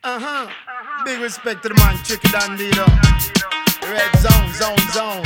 Big respect to the man, Chicky Dandito. Red zone.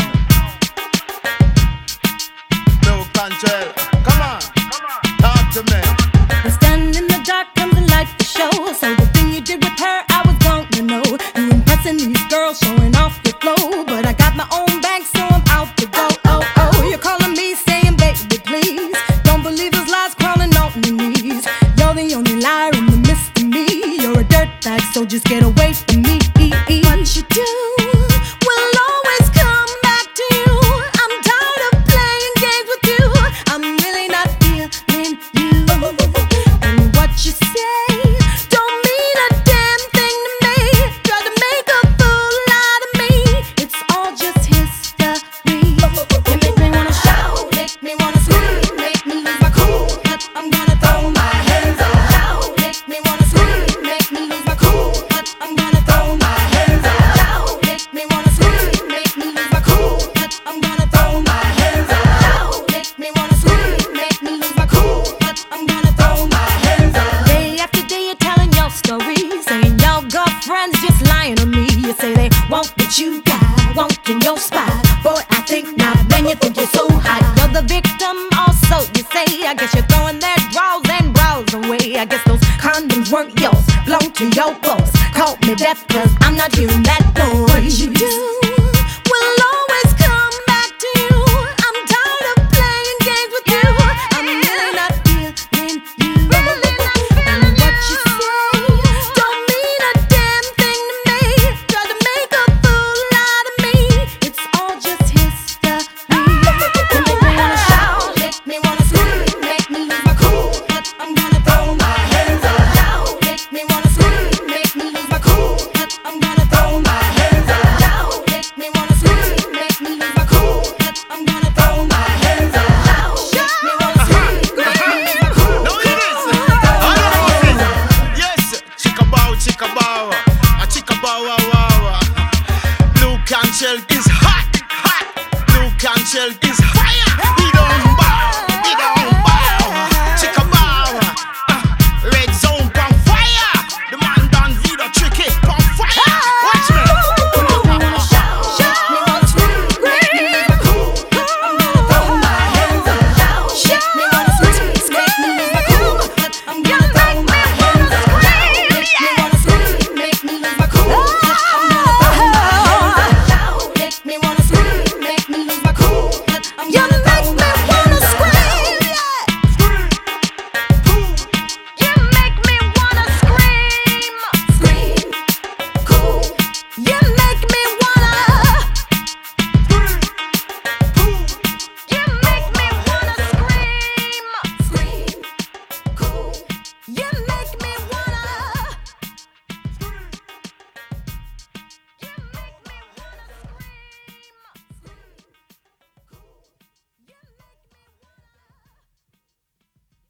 No control. Come on, talk to me. We stand in the dark, comes the light to show. So the thing you did with her, I was wrong to know. You impressing these girls, showing off your flow. But I got my own bank, so I'm out to go. Oh, you're calling me, saying, baby, please. Don't believe those lies crawling on your knees. You're the only liar in the midst of me. You're a dirtbag, so just get away from me. What you do will always come back to you. I'm tired of playing games with you. I'm really not feeling you. And what you say don't mean a damn thing to me. Try to make a fool out of me. It's all just history. You make me wanna shout, make me wanna scream, make me lose my cool. But I'm gonna throw my hands up. Shout, make me wanna scream, make me lose my cool. But I'm gonna throw my hands up. Shout, make me wanna scream, make me lose my cool. But I'm gonna throw my hands up. Shout, make me wanna scream, make me lose my cool. But I'm gonna throw my hands up. Day after day you're telling your story, saying your girlfriend's just lying on me. You say they want what you got, want in your spot. Boy, I think not, man, you think you're so hot. You're the victim, also you say. I guess you're throwing their draws and bras away. I guess those condoms weren't yours, belong to your boss. Call me deaf, cause I'm not hearing that noise. You do